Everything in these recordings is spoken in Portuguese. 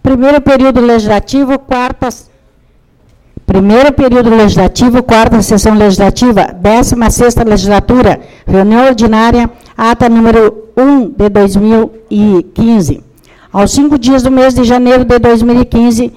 Primeiro período legislativo, quarta sessão legislativa, 16ª legislatura, reunião ordinária, ata número 1 de 2015. Aos 5 dias do mês de janeiro de 2016,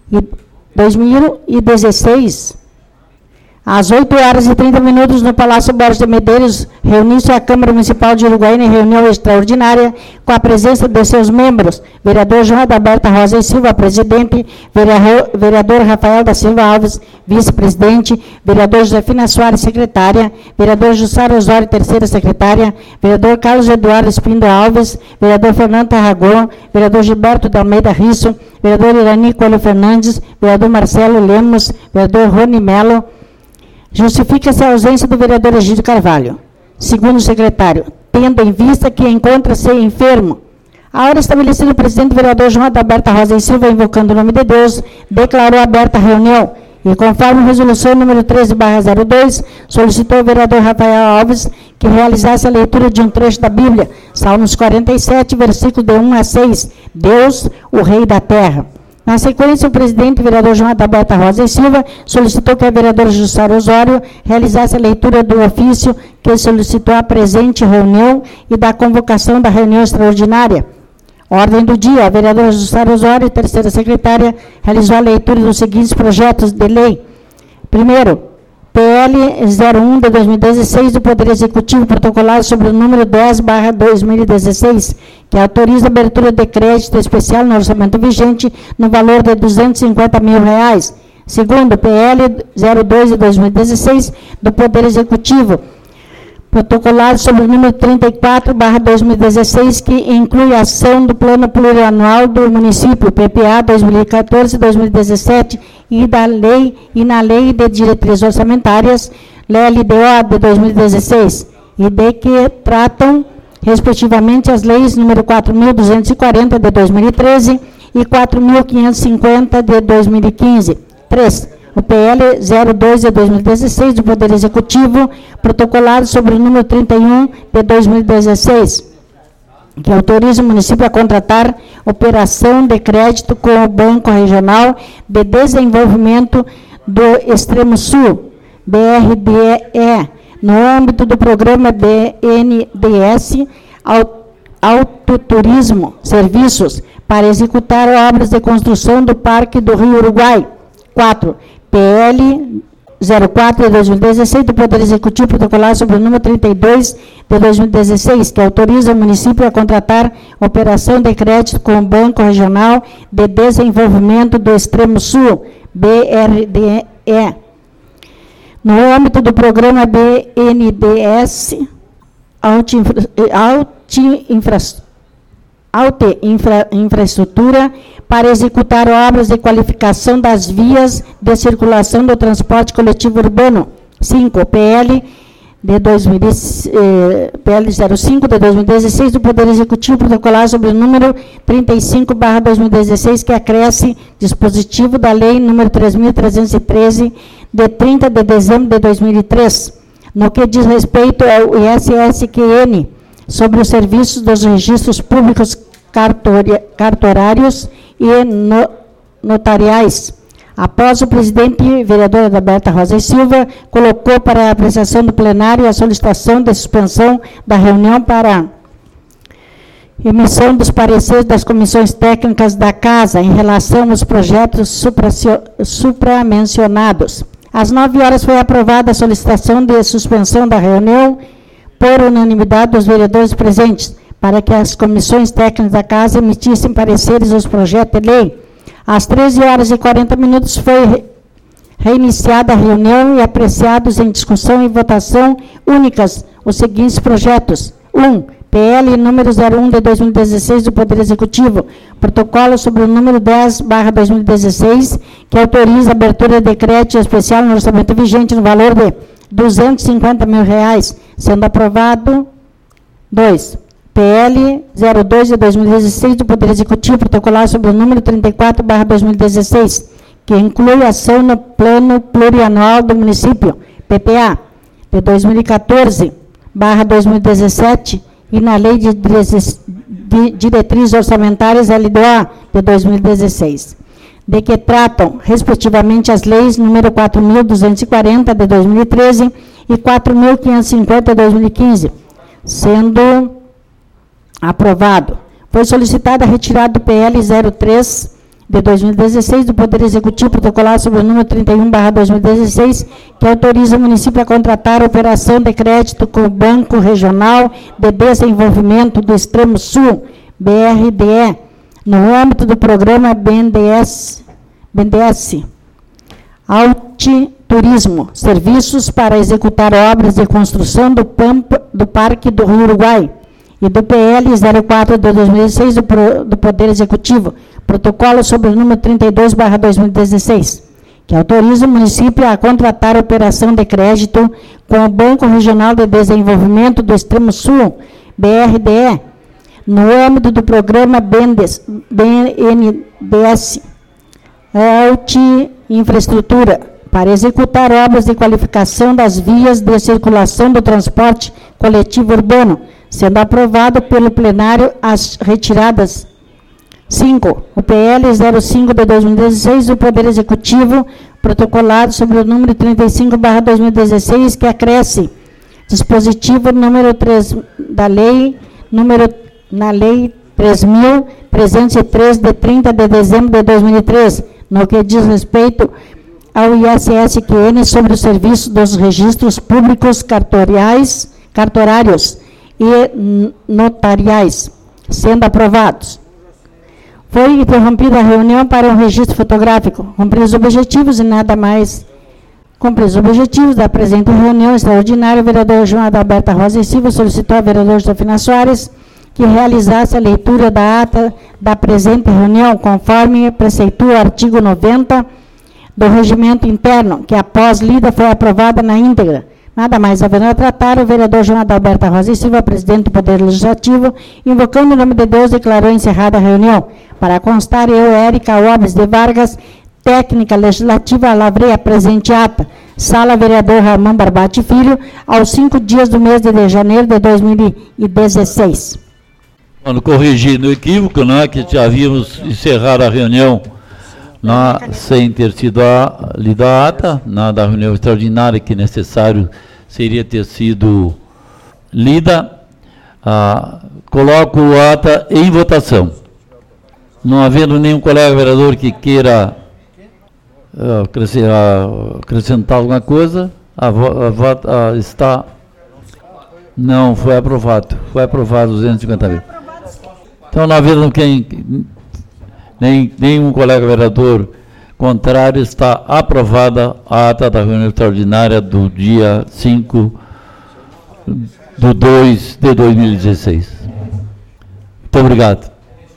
às 8h30, no Palácio Borges de Medeiros, reuniu-se a Câmara Municipal de Uruguaiana em reunião extraordinária, com a presença de seus membros, vereador João Adalberto Rosa e Silva, presidente, vereador Rafael da Silva Alves, vice-presidente, vereador Josefina Soares, secretária, vereador Jussara Osório, terceira secretária, vereador Carlos Eduardo Espindo Alves, vereador Fernando Tarragão, vereador Gilberto de Almeida Risso, vereador Irani Coelho Fernandes, vereador Marcelo Lemos, vereador Rony Melo. Justifica-se a ausência do vereador Egídio Carvalho. Segundo o secretário, tendo em vista que encontra-se enfermo. A hora estabelecida, o presidente vereador João Adalberto Rosa e Silva, invocando o nome de Deus, declarou aberta a reunião e, conforme a resolução número 13/02, solicitou ao vereador Rafael Alves que realizasse a leitura de um trecho da Bíblia, Salmos 47, versículos de 1 a 6, Deus, o Rei da Terra. Na sequência, o presidente, vereador João Adalberto Rosa e Silva, solicitou que a vereadora Jussara Osório realizasse a leitura do ofício que solicitou a presente reunião e da convocação da reunião extraordinária. Ordem do dia, a vereadora Jussara Osório, terceira secretária, realizou a leitura dos seguintes projetos de lei. Primeiro, PL 01 de 2016 do Poder Executivo protocolado sobre o número 10/2016, que autoriza a abertura de crédito especial no orçamento vigente no valor de R$250 mil. Segundo, PL 02 de 2016 do Poder Executivo protocolado sobre o número 34/2016, que inclui a ação do Plano Plurianual do Município, PPA 2014-2017, e na Lei de Diretrizes Orçamentárias, LDO de 2016, e de que tratam, respectivamente, as leis número 4.240 de 2013 e 4.550 de 2015. 3. O PL 02 de 2016 do Poder Executivo, protocolado sobre o número 31 de 2016, que autoriza o município a contratar operação de crédito com o Banco Regional de Desenvolvimento do Extremo Sul, BRDE, no âmbito do programa BNDES Autoturismo Serviços, para executar obras de construção do Parque do Rio Uruguai. 4. PL 04 de 2016 do Poder Executivo protocolado sobre o número 32 de 2016, que autoriza o município a contratar operação de crédito com o Banco Regional de Desenvolvimento do Extremo Sul, BRDE, no âmbito do programa BNDES Infraestrutura, para executar obras de qualificação das vias de circulação do transporte coletivo urbano. 5. PL 05 de 2016 do Poder Executivo protocolado sobre o número 35/2016, que acresce dispositivo da Lei número 3.313, de 30 de dezembro de 2003, no que diz respeito ao ISSQN, sobre os serviços dos registros públicos cartorários e notariais. Após o presidente, vereador Adalberto Rosa e Silva, colocou para a apreciação do plenário a solicitação de suspensão da reunião para emissão dos pareceres das comissões técnicas da Casa em relação aos projetos supramencionados. Às 9h foi aprovada a solicitação de suspensão da reunião por unanimidade dos vereadores presentes, para que as comissões técnicas da Casa emitissem pareceres aos projetos de lei. Às 13h40 foi reiniciada a reunião e apreciados em discussão e votação únicas os seguintes projetos. 1. PL número 01 de 2016 do Poder Executivo, protocolo sobre o número 10/2016, que autoriza a abertura de crédito especial no orçamento vigente no valor de R$250 mil, sendo aprovado. 2. PL 02 de 2016 do Poder Executivo, protocolado sobre o número 34/2016, que inclui ação no Plano Plurianual do Município, PPA, de 2014/2017, e na Lei de Diretrizes Orçamentárias LDA de 2016, de que tratam, respectivamente, as leis número 4.240 de 2013 e 4.550 de 2015, sendo aprovado. Foi solicitada a retirada do PL 03 de 2016 do Poder Executivo protocolar sobre o número 31/2016, que autoriza o município a contratar a operação de crédito com o Banco Regional de Desenvolvimento do Extremo Sul, BRDE, no âmbito do programa BNDES Altiturismo, serviços para executar obras de construção do Parque do Rio Uruguai, e do PL 04 de 2016 do Poder Executivo, protocolo sobre o número 32/2016, que autoriza o município a contratar a operação de crédito com o Banco Regional de Desenvolvimento do Extremo Sul, BRDE, no âmbito do programa BNDES Infraestrutura, para executar obras de qualificação das vias de circulação do transporte coletivo urbano, sendo aprovado pelo plenário as retiradas. 5. O PL 05 de 2016 do Poder Executivo, protocolado sobre o número 35/2016, que acresce dispositivo número 3 da lei, na lei 3.303, de 30 de dezembro de 2003, no que diz respeito ao ISSQN sobre o serviço dos registros públicos cartorários e notariais, sendo aprovados. Foi interrompida a reunião para um registro fotográfico, cumpridos os objetivos e nada mais. Cumpridos os objetivos da presente reunião extraordinária, o vereador João Adalberto Rosa e Silva solicitou ao vereador Josefina Soares que realizasse a leitura da ata da presente reunião, conforme preceitua o artigo 90 do Regimento Interno, que após lida foi aprovada na íntegra. Nada mais havendo a tratar, o vereador João Adalberto Rosa e Silva, presidente do Poder Legislativo, invocando o nome de Deus, declarou encerrada a reunião. Para constar, eu, Érica Alves de Vargas, técnica legislativa, lavrei a presente ata. Sala Vereador Ramon Barbati Filho, aos 5 dias do mês de janeiro de 2016. Quando corrigindo o equívoco, né, que já havíamos encerrado a reunião sem ter sido lida a ata, da reunião extraordinária que necessário seria ter sido lida, coloco a ata em votação. Não havendo nenhum colega vereador que queira acrescentar alguma coisa, está... Não, foi aprovado. Foi aprovado 250 mil. Então, não havendo nenhum colega vereador contrário, está aprovada a ata da reunião extraordinária do dia 5/2/2016. Muito obrigado.